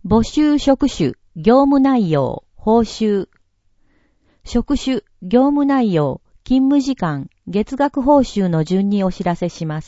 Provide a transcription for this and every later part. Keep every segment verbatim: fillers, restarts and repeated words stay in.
募集職種、業務内容、報酬。職種、業務内容、勤務時間、月額報酬の順にお知らせします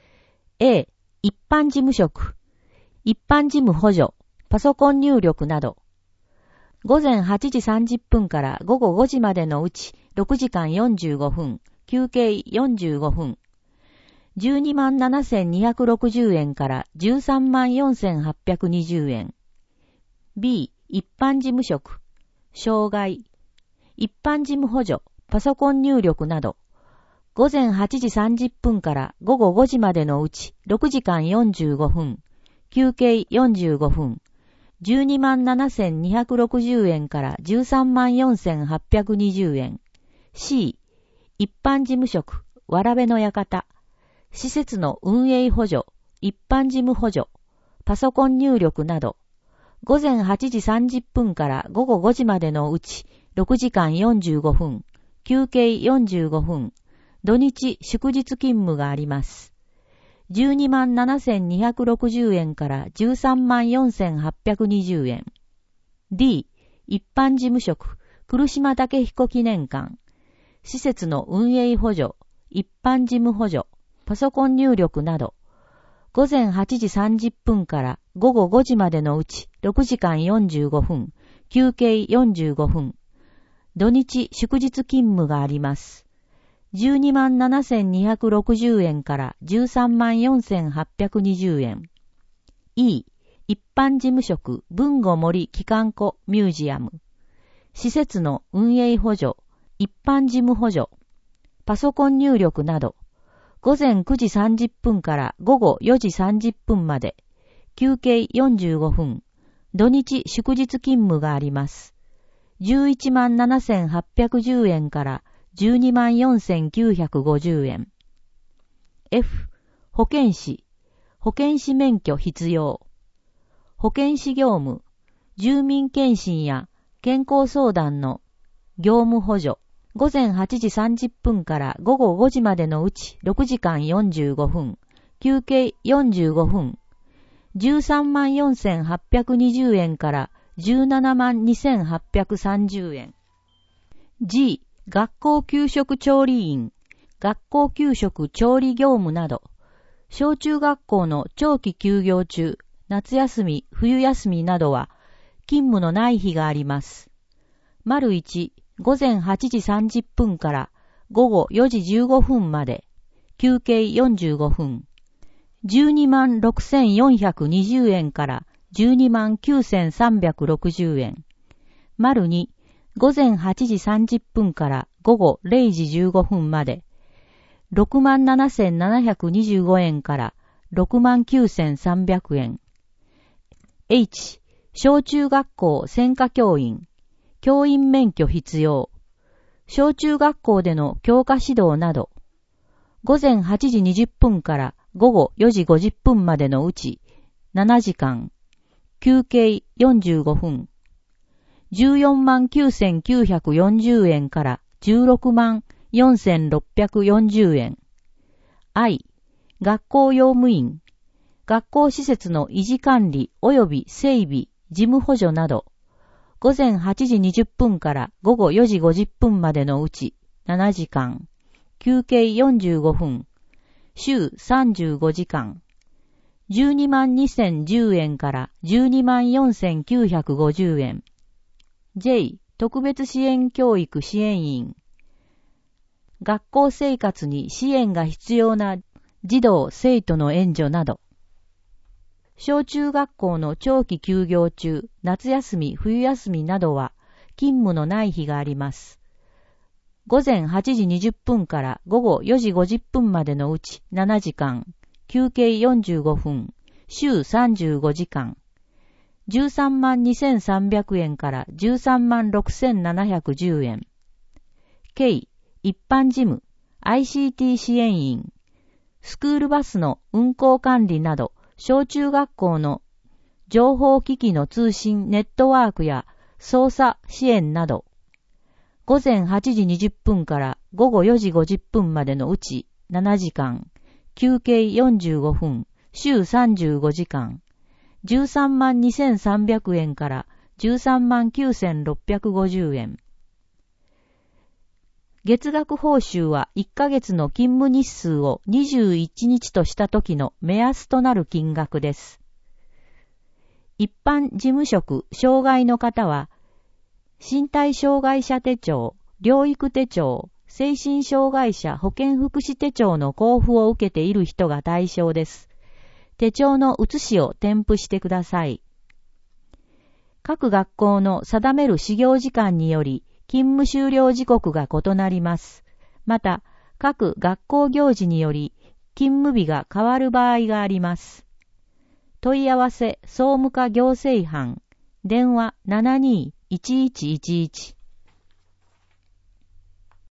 。A、一般事務職、一般事務補助、パソコン入力など。午前はちじさんじゅっぷんから午後ごじまでのうちろくじかんよんじゅうごふん、休憩よんじゅうごふん。じゅうにまんななせんにひゃくろくじゅうえんからじゅうさんまんよんせんはっぴゃくにじゅうえん。B、一般事務職、障害、一般事務補助、パソコン入力など。午前はちじさんじゅっぷんから午後ごじまでのうちろくじかんよんじゅうごふん、休憩よんじゅうごふん。じゅうにまんななせんにひゃくろくじゅうえんからじゅうさんまんよんせんはっぴゃくにじゅうえん。C、一般事務職、わらべの館、施設の運営補助、一般事務補助、パソコン入力など。午前はちじさんじゅっぷんから午後ごじまでのうちろくじかんよんじゅうごふん、休憩よんじゅうごふん、土日祝日勤務があります。じゅうにまんななせんにひゃくろくじゅうえんからじゅうさんまんよんせんはっぴゃくにじゅうえん。D、一般事務職、来島武彦記念館、施設の運営補助、一般事務補助、パソコン入力など。午前はちじさんじゅっぷんから午後ごじまでのうちろくじかんよんじゅうごふん、休憩よんじゅうごふん。土日祝日勤務があります。じゅうにまんななせんにひゃくろくじゅうえんからじゅうさんまんよんせんはっぴゃくにじゅうえん。E、一般事務職、豊後森機関庫ミュージアム。施設の運営補助、一般事務補助、パソコン入力など。午前くじさんじゅっぷんから午後よじさんじゅっぷんまで、休憩よんじゅうごふん、土日祝日勤務があります。じゅういちまんななせんはっぴゃくじゅうえんからじゅうにまんよんせんきゅうひゃくごじゅうえん。F、保健師、保健師免許必要。保健師業務、住民検診や健康相談の業務補助。午前はちじさんじゅっぷんから午後ごじまでのうちろくじかんよんじゅうごふん、休憩よんじゅうごふん。じゅうさんまんよんせんはっぴゃくにじゅうえんからじゅうななまんにせんはっぴゃくさんじゅうえん。G、学校給食調理員、学校給食調理業務など。小中学校の長期休業中、夏休み、冬休みなどは勤務のない日があります。丸いち、午前はちじさんじゅっぷんから午後よじじゅうごふんまで、休憩よんじゅうごふん。じゅうにまんろくせんよんひゃくにじゅうえんからじゅうにまんきゅうせんさんびゃくろくじゅうえん。丸に、午前はちじさんじゅっぷんから午後れいじじゅうごふんまで、ろくまんななせんななひゃくにじゅうごえんからろくまんきゅうせんさんびゃくえん。H、小中学校専科教員、教員免許必要。小中学校での教科指導など。午前はちじにじゅっぷんから午後よじごじゅっぷんまでのうちななじかん。休憩よんじゅうごふん。じゅうよんまんきゅうせんきゅうひゃくよんじゅうえんからじゅうろくまんよんせんろっぴゃくよんじゅうえん。I、学校用務員。学校施設の維持管理及び整備、事務補助など。午前はちじにじゅっぷんから午後よじごじゅっぷんまでのうちななじかん。休憩よんじゅうごふん。週さんじゅうごじかん。じゅうにまんにせんじゅうえんからじゅうにまんよんせんきゅうひゃくごじゅうえん。J、特別支援教育支援員。学校生活に支援が必要な児童生徒の援助など。小中学校の長期休業中、夏休み、冬休みなどは勤務のない日があります。午前はちじにじゅっぷんから午後よじごじゅっぷんまでのうちななじかん、休憩よんじゅうごふん、週さんじゅうごじかん。じゅうさんまんにせんさんびゃくえんからじゅうさんまんろくせんななひゃくじゅうえん。K、一般事務、アイシーティー 支援員。スクールバスの運行管理など、小中学校の情報機器の通信ネットワークや操作支援など。午前はちじにじゅっぷんから午後よじごじゅっぷんまでのうちななじかん、休憩よんじゅうごふん、週さんじゅうごじかん。 じゅうさんまんにせんさんびゃくえんからじゅうさんまんきゅうせんろっぴゃくごじゅうえん。月額報酬はいっかげつの勤務日数をにじゅういちにちとした時の目安となる金額です。一般事務職、障害の方は、身体障害者手帳、療育手帳、精神障害者保健福祉手帳の交付を受けている人が対象です。手帳の写しを添付してください。各学校の定める始業時間により、勤務終了時刻が異なります。また、各学校行事により、勤務日が変わる場合があります。問い合わせ総務課行政班、電話 ななにーいちいちいちいち